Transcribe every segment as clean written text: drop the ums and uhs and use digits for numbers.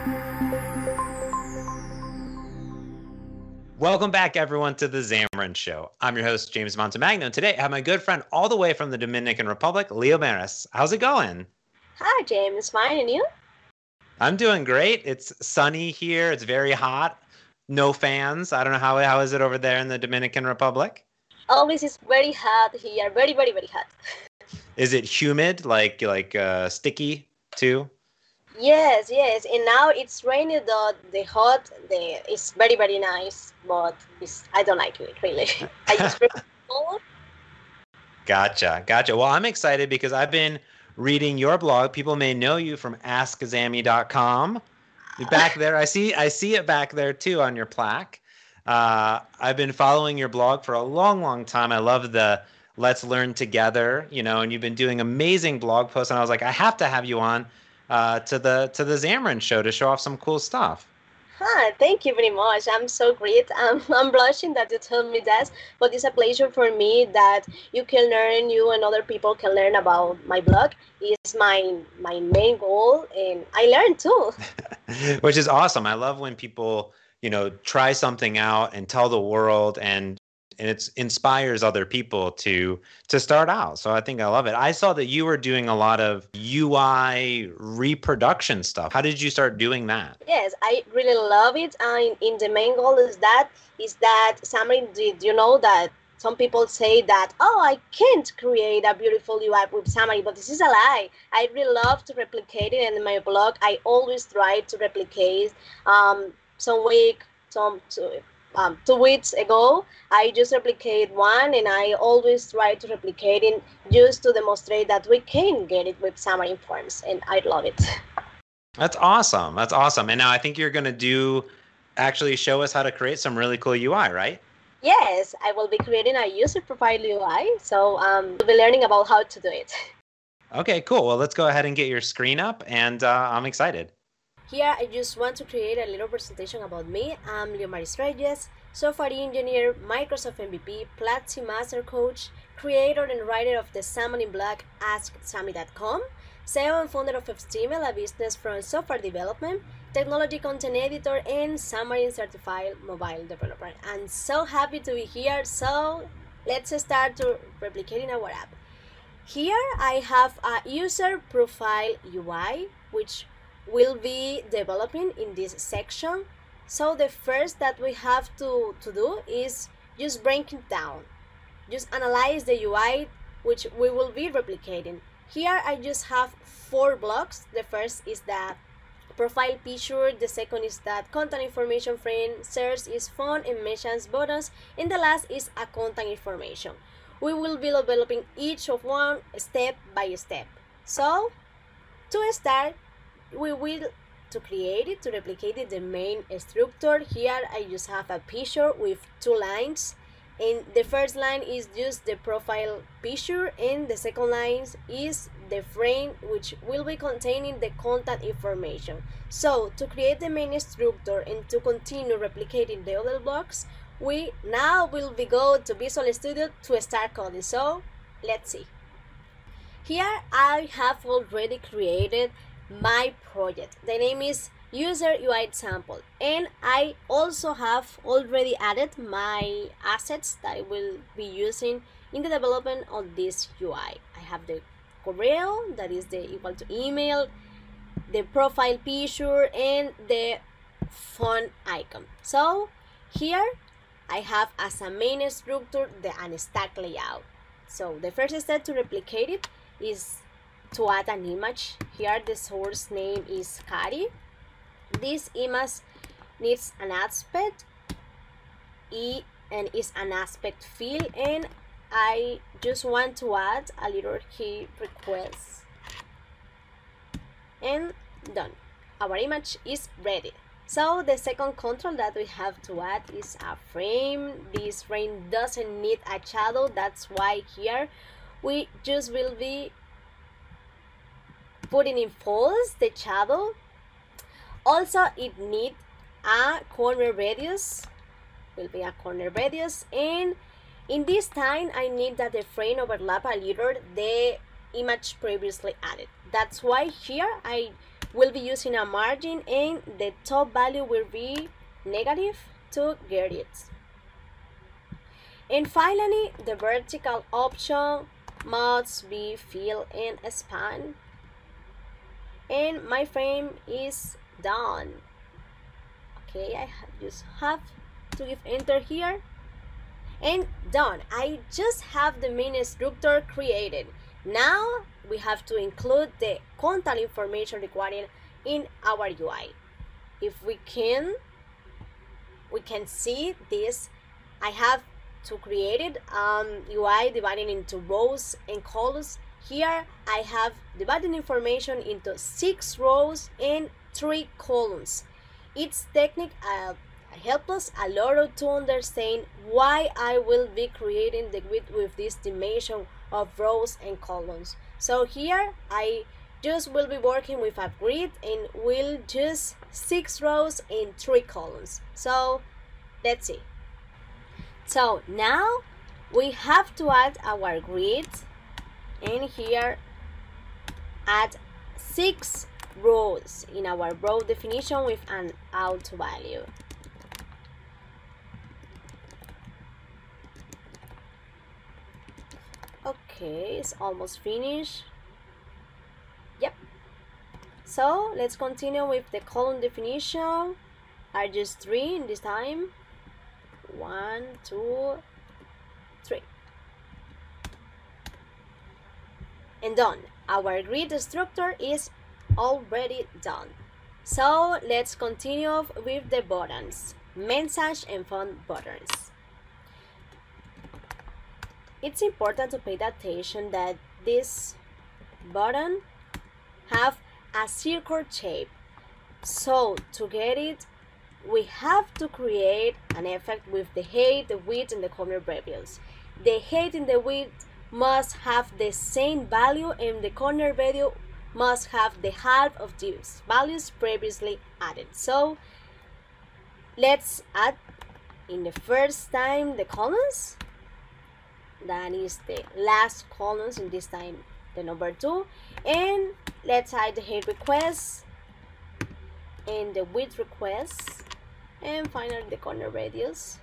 Welcome back, everyone, to the Xamarin Show. I'm your host, James Montemagno. Today, I have my good friend all the way from the Dominican Republic, Leo Maris. How's it going? Hi, James. Fine, and you? I'm doing great. It's sunny here. It's very hot. No fans. I don't know how is it over there in the Dominican Republic? Always is very hot here. Very, very, very hot. Is it humid, like sticky too? Yes, yes. And now it's raining. It's very, very nice, but I don't like it really. I just prefer cold. Gotcha. Well, I'm excited because I've been reading your blog. People may know you from AskXammy.com. Back there, I see it back there too on your plaque. I've been following your blog for a long, long time. I love the Let's Learn Together, and you've been doing amazing blog posts. And I was like, I have to have you on to the Xamarin Show to show off some cool stuff. Thank you very much. I'm so great. I'm blushing that you told me that, but it's a pleasure for me that you and other people can learn about my blog. It's my main goal, and I learn too. Which is awesome. I love when people, try something out and tell the world, and it inspires other people to start out. So I think I love it. I saw that you were doing a lot of UI reproduction stuff. How did you start doing that? Yes, I really love it. And in the main goal is that Xamarin did. You know that some people say that, oh, I can't create a beautiful UI with Xamarin, but this is a lie. I really love to replicate it, and in my blog, I always try to replicate. Some week, 2 weeks ago, I just replicate one, and I always try to replicate it just to demonstrate that we can get it with Xamarin Forms, and I love it. That's awesome. And now I think you're going to actually show us how to create some really cool UI, right? Yes, I will be creating a user profile UI, so we'll be learning about how to do it. Okay, cool. Well, let's go ahead and get your screen up, and I'm excited. Here, I just want to create a little presentation about me. I'm Leo Maris Reyes, software engineer, Microsoft MVP, Platzi Master Coach, creator and writer of the Xamarin blog AskXammy.com, CEO and founder of FStreamL, a business from software development, technology content editor, and Xamarin certified mobile developer. I'm so happy to be here, so let's start to replicating our app. Here, I have a user profile UI, which will be developing in this section. So the first that we have to do is just break it down. Just analyze the UI which we will be replicating. Here I just have 4 blocks. The first is that profile picture, the second is that contact information frame, search is phone and message buttons, and the last is a contact information. We will be developing each of one step by step. So to start, we will to replicate it, the main structure. Here I just have a picture with 2 lines, and the first line is just the profile picture, and the second line is the frame which will be containing the contact information. So to create the main structure and to continue replicating the other blocks, we now will be go to Visual Studio to start coding. So let's see. Here I have already created my project. The name is User UI Sample, and I also have already added my assets that I will be using in the development of this UI. I have the correo, that is the equal to email, the profile picture, and the phone icon. So here I have as a main structure the unstack layout. So the first step to replicate it is to add an image. Here the source name is Kari. This image needs an aspect and is an aspect field, and I just want to add a little key request, and done. Our image is ready. So the second control that we have to add is a frame. This frame doesn't need a shadow, that's why here we just will be putting in false the shadow. Also it needs a corner radius, will be a corner radius, and in this time I need that the frame overlap a little the image previously added. That's why here I we'll be using a margin, and the top value will be negative to get it. And finally, the vertical option must be fill and span, and my frame is done. Okay, I just have to give enter here, and done. I just have the main structure created. Now we have to include the contact information required in our UI. If we can see this. I have to create it UI dividing into rows and columns. Here I have divided information into 6 rows and 3 columns. Its technique helps us a lot to understand why I will be creating the grid with this dimension of rows and columns. So here I just will be working with a grid and will just 6 rows and 3 columns. So let's see. So now we have to add our grid, and here add 6 rows in our row definition with an out value. Okay, it's almost finished. Yep. So let's continue with the column definition. Are just 3 in this time. 1, 2, 3. And done. Our grid structure is already done. So let's continue with the buttons, message and font buttons. It's important to pay attention that this button have a circle shape. So to get it, we have to create an effect with the height, the width, and the corner radius. The height and the width must have the same value, and the corner value must have the half of these values previously added. So let's add in the first time the columns. That is the last columns in this time, the number 2. And let's add the height request and the width request, and finally the corner radius.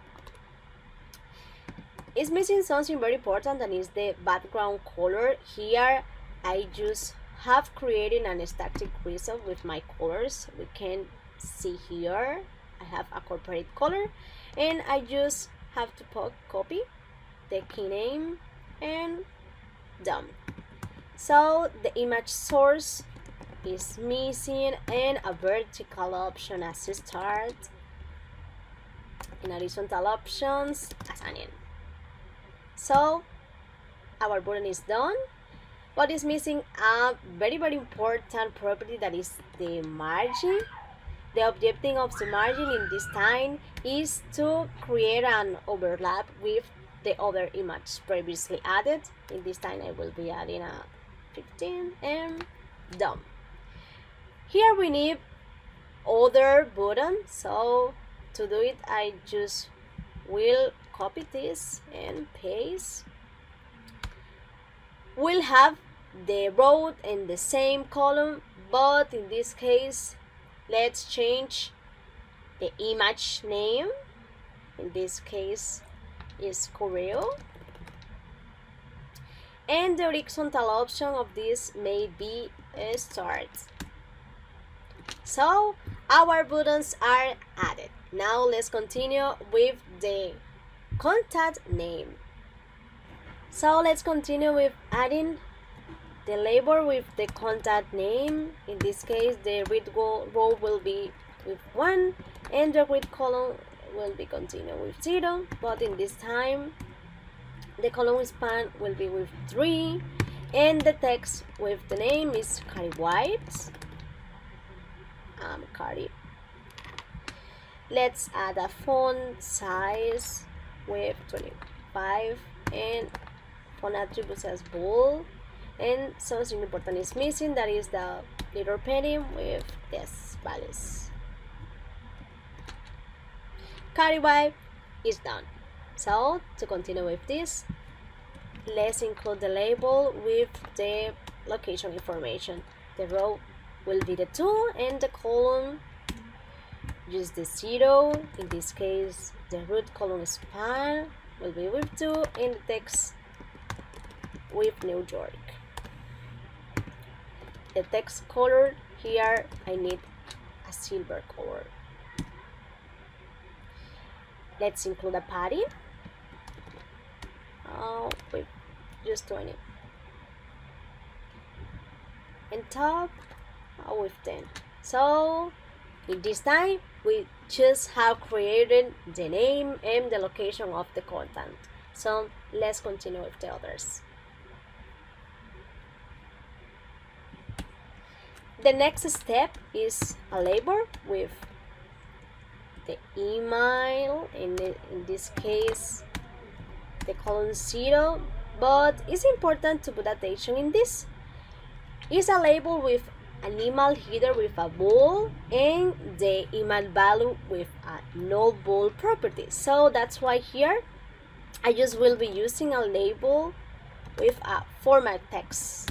It's missing something very important, and is the background color. Here I just have created an static result with my colors. We can see here I have a corporate color, and I just have to copy the key name and done. So the image source is missing, and a vertical option as a start, and horizontal options as an end. So our button is done, but is missing a very important property, that is the margin. The objective of the margin in this time is to create an overlap with the other image previously added. In this time I will be adding a 15 and done. Here we need other button, so to do it I just will copy this and paste. We'll have the row in the same column, but in this case let's change the image name. In this case is Corel, and the horizontal option of this may be start. So our buttons are added. Now let's continue with the contact name. So let's continue with adding the label with the contact name. In this case the grid row will be with 1, and the grid column will be continued with 0, but in this time the column span will be with 3, and the text with the name is Carrie White. Carrie. Let's add a font size with 25, and font attributes as bold, and something important is missing, that is the little padding with these values. Carrie White is done. So to continue with this, let's include the label with the location information. The row will be the 2, and the column just the 0. In this case, the root column span will be with 2, and the text with New York. The text color here, I need a silver color. Let's include a padding with just 20. And top with 10. So in this time we just have created the name and the location of the content. So let's continue with the others. The next step is a label with the email, in this case the column 0, but it's important to put attention in this. It's a label with an email header with a bool and the email value with a null bool property. So that's why here I just will be using a label with a format text.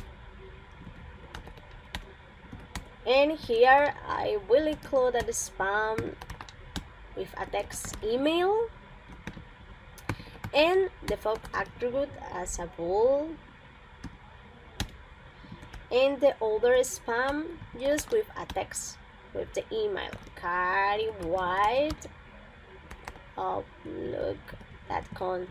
And here I will include a spam with a text email and the default attribute as a bool, and the other spam just with a text with the email Carrie White Outlook.com,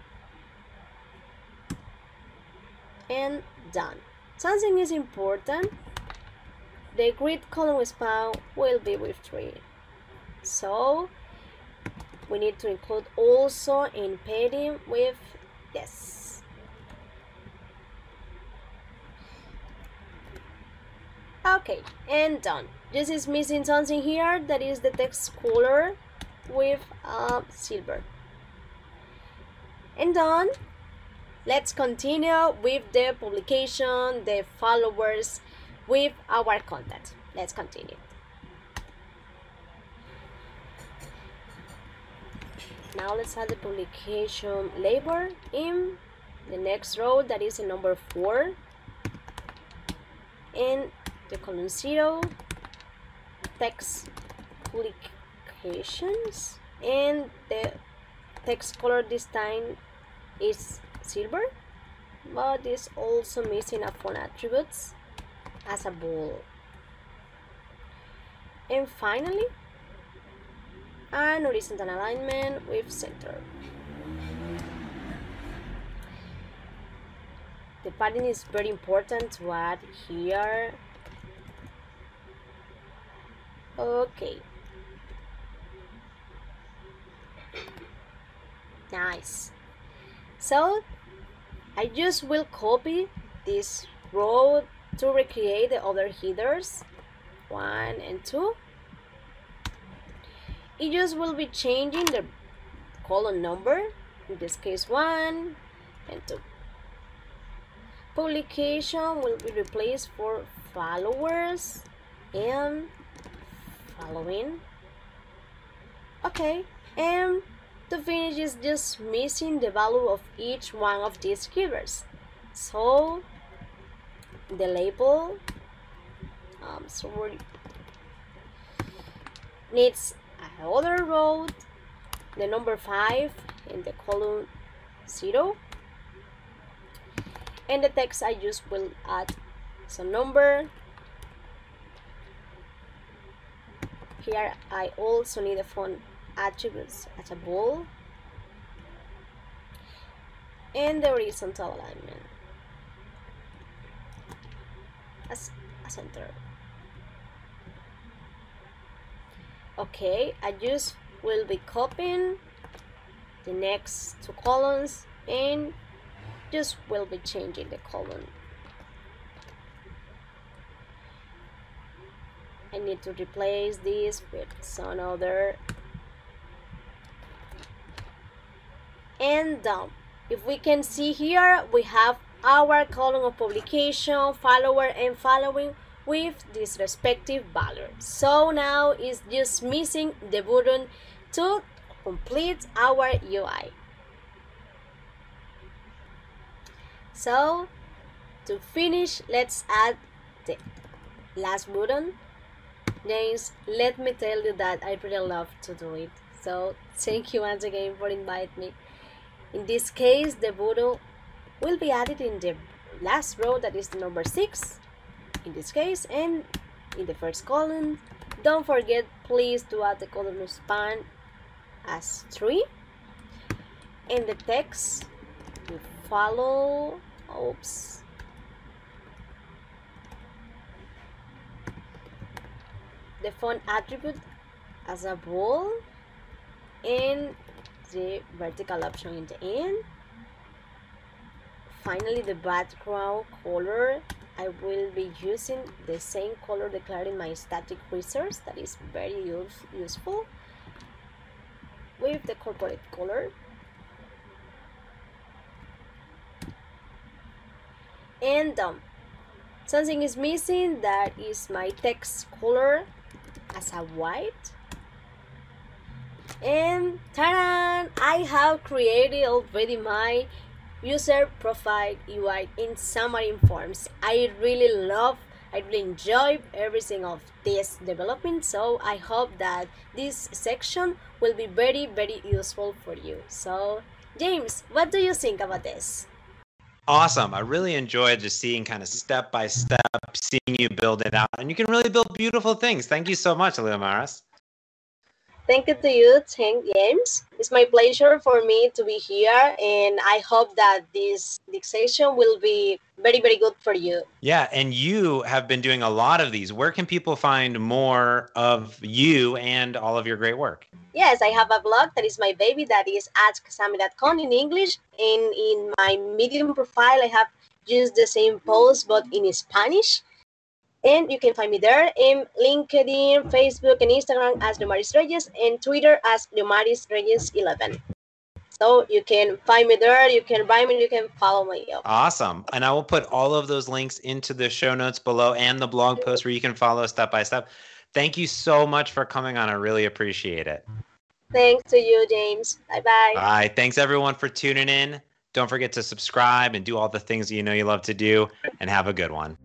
and done. Something is important. The grid column spam will be with 3. So we need to include also in padding with yes. Okay, and done. This is missing something here, that is the text color with silver. And done. Let's continue with the publication, the followers, with our content. Let's continue. Now let's add the publication label in the next row, that is in number 4, and the column 0, text publications, and the text color this time is silver, but is also missing a font attributes as a bool. And finally, an horizontal alignment with center. The padding is very important to add here. Okay. Nice. So I just will copy this row to recreate the other headers 1 and 2. It just will be changing the column number, in this case 1 and 2. Publication will be replaced for followers and following. Okay, and to finish is just missing the value of each one of these keywords. So the label needs another row, the number 5 in the column 0, and the text I just will add some number. Here I also need a font attributes as a bool, and the horizontal alignment as a center. Okay, I just will be copying the next 2 columns and just will be changing the column. I need to replace this with some other, and done. If we can see here, we have our column of publication, follower, and following with this respective value. So now it's just missing the button to complete our UI. So to finish, let's add the last button, James, let me tell you that I really love to do it. So thank you once again for inviting me. In this case, the voodoo will be added in the last row, that is the number 6 in this case, and in the first column. Don't forget, please, to add the column of span as 3. And the text to follow, the font attribute as a bold, and the vertical option in the end. Finally, the background color, I will be using the same color declared in my static resource, that is very useful, with the corporate color. And something is missing, that is my text color as a white. And ta-da! I have created already my user profile UI in Xamarin Forms. I really enjoy everything of this development, so I hope that this section will be very, very useful for you. So, James, what do you think about this? Awesome. I really enjoyed just seeing kind of step by step, seeing you build it out. And you can really build beautiful things. Thank you so much, Leomaris. Thank you to you, James. It's my pleasure for me to be here, and I hope that this session will be very, very good for you. Yeah, and you have been doing a lot of these. Where can people find more of you and all of your great work? Yes, I have a blog that is my baby, that is askxami.com in English, and in my Medium profile I have used the same post but in Spanish. And you can find me there in LinkedIn, Facebook, and Instagram as Leomaris Reyes, and Twitter as Leomaris Reyes 11. So you can find me there, you can write me, you can follow me. Awesome. And I will put all of those links into the show notes below and the blog post where you can follow step by step. Thank you so much for coming on. I really appreciate it. Thanks to you, James. Bye-bye. All right. Thanks, everyone, for tuning in. Don't forget to subscribe and do all the things that you know you love to do, and have a good one.